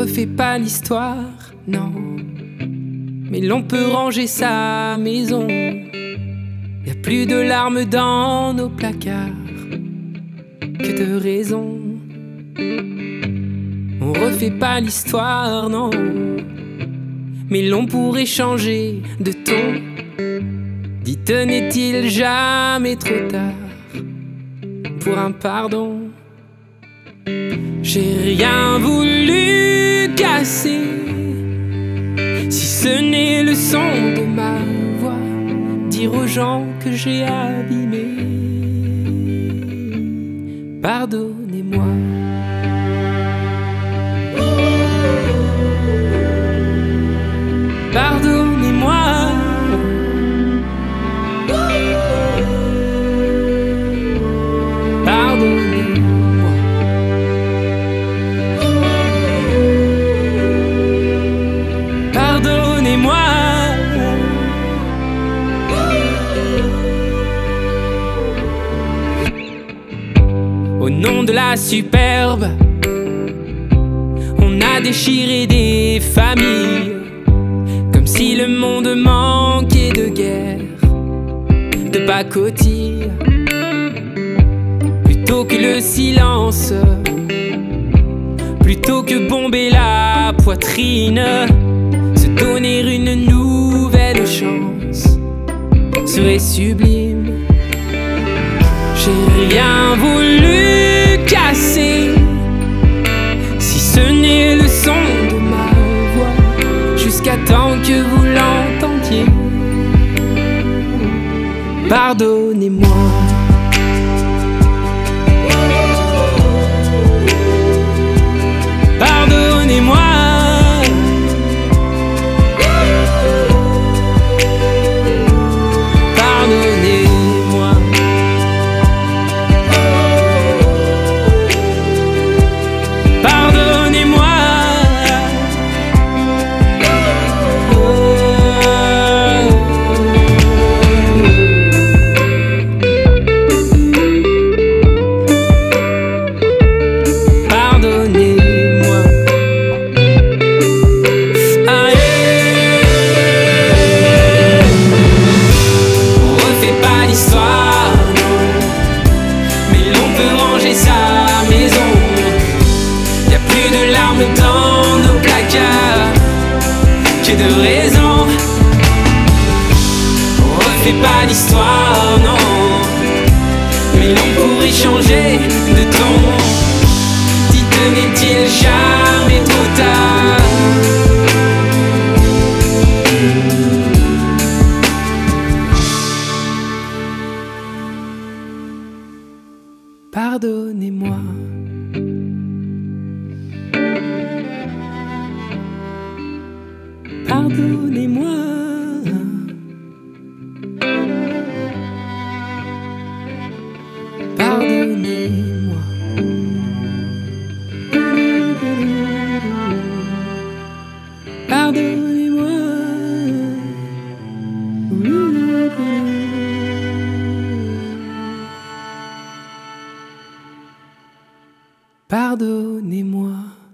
refait pas l'histoire, non. Mais l'on peut ranger sa maison. Y a plus de larmes dans nos placards que de raisons. On refait pas l'histoire, non. Mais l'on pourrait changer de ton. Dites, n'est-il jamais trop tard pour un pardon? J'ai rien voulu casser, si ce n'est le son de ma voix, dire aux gens que j'ai abîmé. Pardonnez-moi. Pardonnez-moi. Pardonnez-moi. Pardonnez-moi. Au nom de la superbe, on a déchiré des familles, comme si le monde manquait de guerre, de pacotille. Plutôt que le silence, plutôt que bomber la poitrine, se donner une nouvelle chance serait sublime. J'ai rien voulu casser, si ce n'est le son de ma voix, jusqu'à temps que vous l'entendiez. Pardonnez-moi. Pardonnez-moi. Pardonnez-moi. Pardonnez-moi. Pardonnez-moi. On refait pas l'histoire, non. Mais l'on peut ranger sa maison. Y a plus de larmes dans nos placards que de raisons. On refait pas l'histoire, non. Mais l'on pourrait changer de ton. Dites, n'est-il jamais trop tard? Pardonnez-moi. Pardonnez-moi. Pardonnez-moi. Pardonnez-moi. Pardonnez-moi.